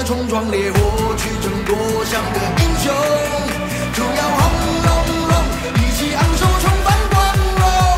冲撞烈火去争夺，像个英雄，就要轰隆隆，一起昂首重返光荣。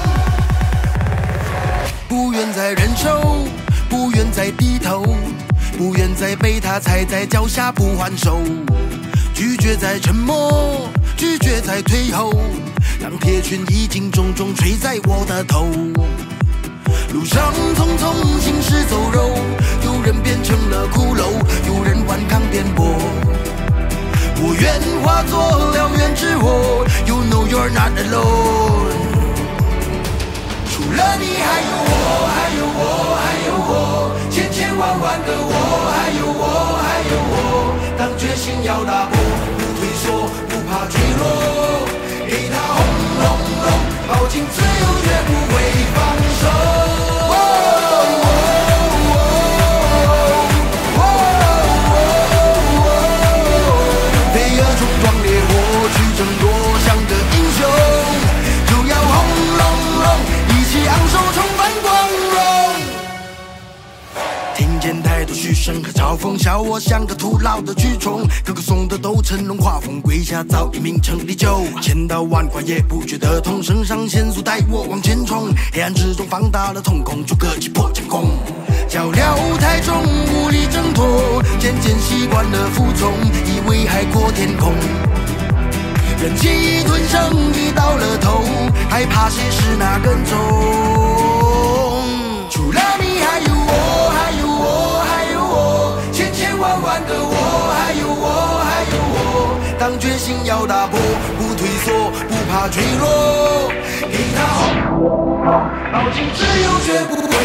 不愿再忍受，不愿再低头，不愿再被他踩在脚下不还手，拒绝再沉默，拒绝再退后，当铁拳已经重重锤在我的头。路上匆匆行尸走肉，有人变成了骷髅，有人顽抗颠簸。我愿化作燎原之火 You know you're not alone。 除了你还有我，还有我，还有我，千千万万个我，还有我，还有我。当决心要打破，不退缩，不怕坠落，给它轰隆隆，抱紧自由，绝不会放手。争夺像个英雄，就要轰隆隆，一起昂首重返光荣。听见太多嘘声和嘲讽，笑我像个徒劳的蛆虫，歌歌颂的都成龙画凤，跪下早已名成利就，千刀万剐也不觉得痛，肾上腺素带我往前冲，黑暗之中放大了瞳孔，逐个击破天空。脚镣太重，无力挣脱，渐渐习惯了服从，以为海阔天空。忍气吞声已到了头，还怕谁是那根葱？除了你还有我，还有我，还有我，千千万万个我，还有我，还有我。当决心要打破，不退缩，不怕坠落，给它轰，抱紧自由，绝不